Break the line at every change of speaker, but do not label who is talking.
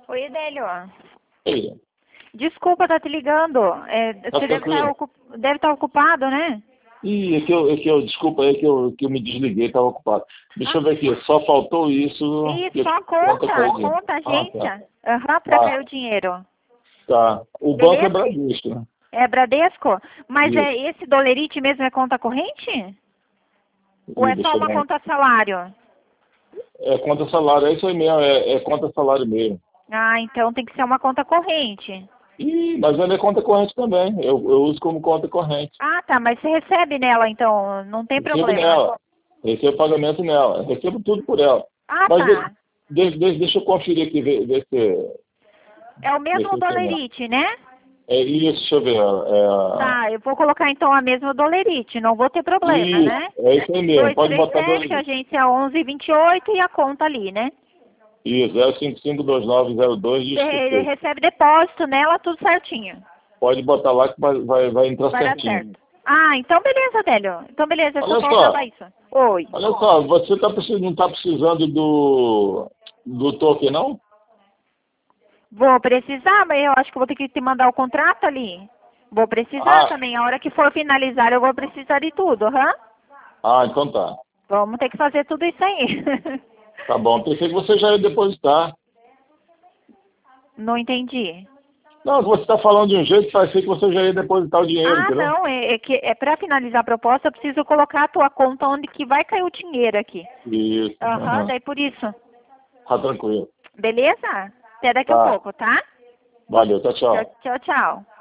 Oi, Adélio.
Ei,
Desculpa estar te ligando.
tá
Você
tranquilo.
deve estar ocupado, né?
Ih, desculpa, que eu me desliguei, estava ocupado. Deixa
Ah,
eu ver aqui, só faltou isso
e
que eu
só
te conto com
a
ele.
conta,
Ah, tá.
agência. Aham, para
Tá,
cair o dinheiro.
tá. O banco é
Beleza?
Bradesco, né?
É Bradesco? Mas
Isso.
esse dolerite mesmo é conta corrente? Ou
Ih,
é só
deixa eu
uma
ver.
conta salário?
É conta salário, é isso aí mesmo, é conta salário mesmo.
Ah, então tem que ser uma conta corrente.
Ih, mas ela é conta corrente também. Eu uso como conta corrente.
Ah, tá, mas você recebe nela, então não tem
Recebo
problema.
nela. Recebo pagamento nela. Recebo tudo por ela.
Ah,
Mas
tá.
deixa eu conferir aqui,
É o
ver
mesmo
se tem nela.
dolerite, né?
É isso, deixa eu ver.
Tá, eu vou colocar então a mesma dolerite, não vou ter problema,
Isso,
né?
é isso aí mesmo. Pode botar
237,
dois.
agência 1128 e a conta ali, né?
Isso, 0552902 de
Você
esquecer.
recebe depósito nela, tudo certinho.
Pode botar lá que vai entrar
Vai dar
certinho.
certo. Ah, então beleza, Adélio. Então beleza, só
Olha
faltava
só,
isso. Oi.
olha só, você não está precisando do token, não?
Vou precisar, mas eu acho que vou ter que te mandar o contrato ali. Vou precisar
Ah,
também. A hora que for finalizar, eu vou precisar de tudo, aham?
então tá.
Vamos ter que fazer tudo isso aí.
Tá bom. Pensei que você já ia depositar.
Não entendi.
Não, você está falando de um jeito que parecia que você já ia depositar o dinheiro,
Ah,
entendeu?
não, é para finalizar a proposta, eu preciso colocar a tua conta onde que vai cair o dinheiro aqui.
Isso.
Aham,
Aham.
daí por isso.
Tá tranquilo.
Beleza? Até daqui a
Tá.
pouco, tá?
Valeu, tchau,
Tchau,
tchau.
tchau, tchau.